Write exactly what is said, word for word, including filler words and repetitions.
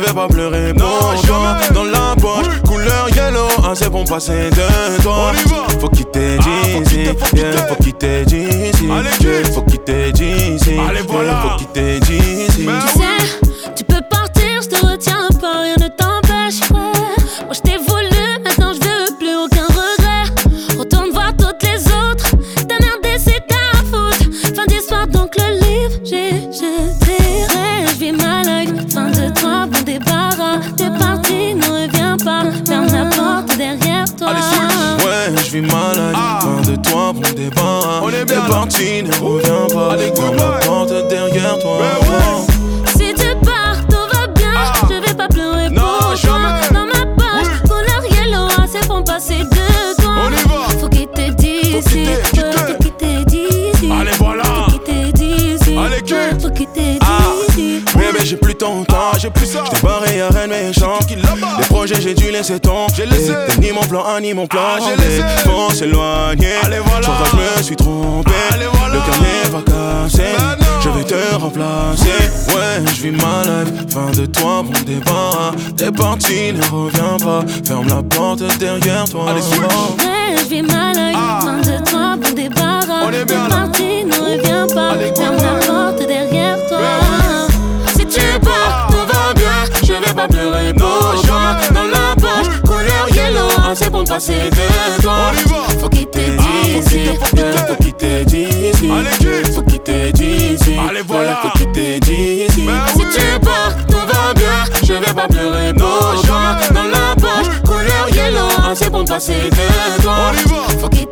vais pas pleurer pour non, toi. jamais. Dans la poche, oui. Couleur yellow, ah c'est bon passer de toi. On y va. Faut quitter Ah, faut d'ici, quitter, faut yeah, quitter. faut quitter d'ici. Allez, Yeah, vite. faut quitter d'ici. Allez, voilà. Yeah, faut quitter d'ici. Ben Tu sais, tu peux partir, je te retiens pas, rien ne t'empêche. Ouais. Moi je t'ai voulu, maintenant je veux plus aucun regret. Retourne voir toutes les autres, ta merde c'est ta faute. Fin d'histoire donc le livre, j'ai jeté. Ouais, je vis ma life, fin de toi, bon débarras. T'es parti, ne reviens pas, ferme la porte derrière toi. Allez, switch. Ouais, je vis malade, Ah. fin de toi, bon débat. On est T'es bien, là. parti, ne reviens pas. Allez, Ferme goodbye. la porte derrière toi. Ben ouais. Si tu pars, tout va bien, Ah. je vais pas pleurer Non, pour toi. jamais. Dans ma poche, Oui. couleur yellow, assez pour me passer de toi. On y va. Faut quitter d'ici, Faut quitter, quitter. faut quitter d'ici. Allez, voilà. Faut quitter d'ici, Allez, quitte. faut quitter Ah. d'ici. Bébé, j'ai plus ton temps. Ah, j'ai plus ça. J't'ai barré à Rennes méchant. Qui là-bas? Les projets, j'ai dû laisser tomber. J'ai laissé. T'es ni mon plan A, ni mon plan Ah, j'ai B. laissé. Faut s'éloigner. Allez, voilà. Sans toi, je me suis trompé. Allez, voilà. Le cœur n'est pas cassé. Ben non. Je vais te remplacer. Ouais, je vis ma life. Fin de toi, bon débat. T'es parti, ne reviens pas. Ferme la porte derrière toi. Allez, switch. Ouais, je vis ma life, Ah. fin de toi, bon débarras. On est bien, T'es là. parti, ne reviens pas, Allez, ferme goodbye. la porte derrière toi. Ben Si tu pars, tout va bien, je vais pas pleurer pour Non, toi. jamais. Dans la poche, Oui. couleur yellow, assez pour me passer de toi. On y va. Faut quitter Ah, faut d'ici, quitter, faut yeah, quitter. faut quitter d'ici. Allez, quitte. Faut quitter d'ici. Allez, voilà. Yeah, faut quitter d'ici. Ben Si oui. tu pars, tout va bien, je vais pas pleurer pour Non, toi. jamais. Dans la poche, Oui. couleur yellow, assez pour me passer de toi. On y va. Faut quitter